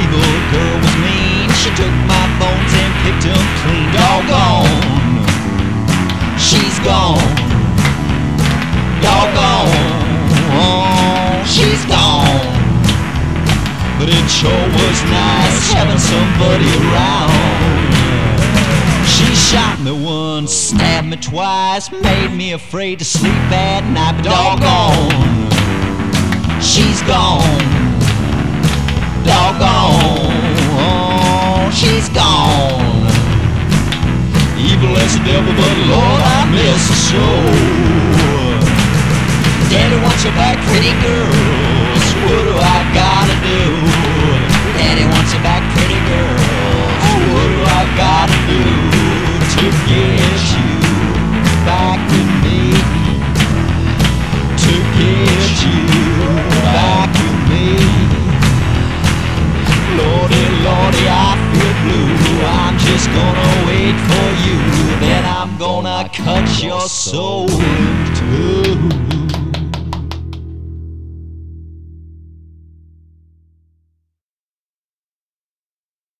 evil girl was mean. She took my bones and picked them clean. Doggone, she's gone. Doggone, she's gone. But it sure was nice having somebody around. She shot me once, stabbed me twice, made me afraid to sleep at night. But doggone, she's gone. Doggone, she's gone. Evil as the devil, but Lord, I miss her so. Daddy wants you back, pretty girls. What do I gotta do? Daddy wants you back, pretty girls. What do I gotta do to get you back with me? To get you back with me. Lordy, Lordy, I feel blue. I'm just gonna wait for you. Then I'm gonna cut your soul in two.